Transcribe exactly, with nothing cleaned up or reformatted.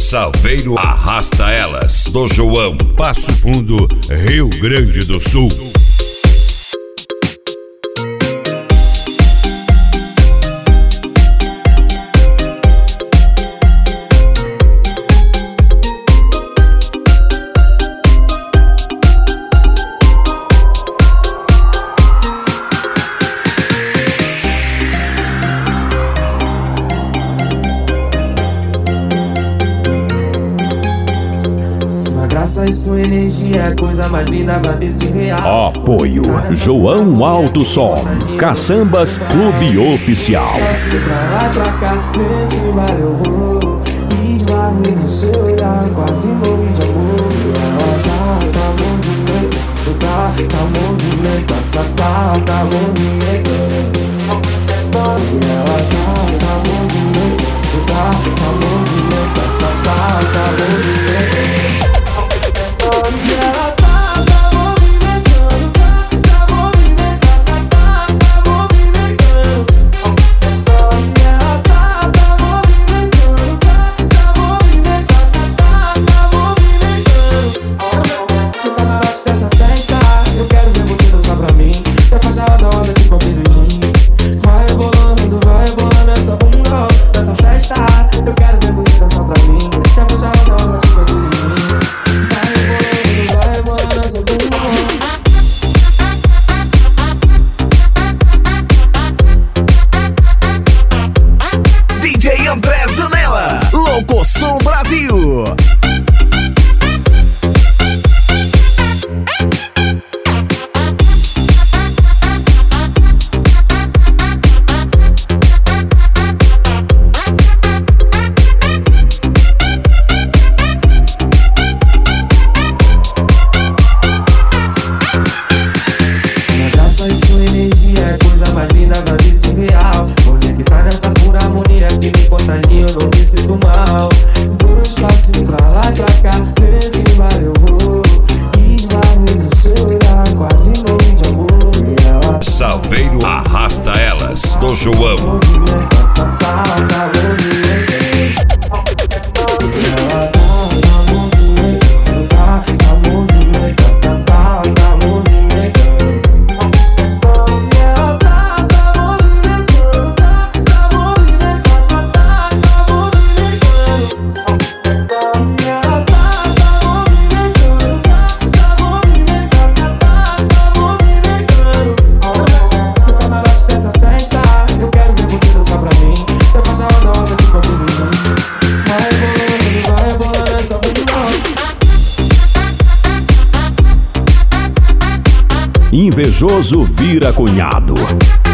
Salveiro Arrasta Elas, do João, Passo Fundo, Rio Grande do Sul. E sua energia é coisa mais linda, vai ver se real. Apoio João Alto Som, Caçambas Clube Oficial. Pra lá e pra cá, nesse bar eu vou. Esbarrei no seu olhar, quase morri de amor. Ela tá, tá movimento, tá, tá movimento, tá, tá, tá movimento. Ela tá, tá movimento, tá, tá movimento, tá, tá, tá movimento. E ela tá, tá movimentando, tá, tá movimentando, tá, tá movimentando. E ela tá, tá movimentando, tá, tá movimentando, tá, tá movimentando. No camarote dessa festa, eu quero ver você dançar pra mim. Da faixa rosa, rosa de qualquer beijinho. Vai rebolando, vai rebolando essa bunda dessa festa. Eu quero ver você dançar pra mim. Da faixa rosa, rosa de qualquer beijinho. D J André Zanella, Locosom Brasil. Salveiro Arrasta Elas, do João. Invejoso vira cunhado.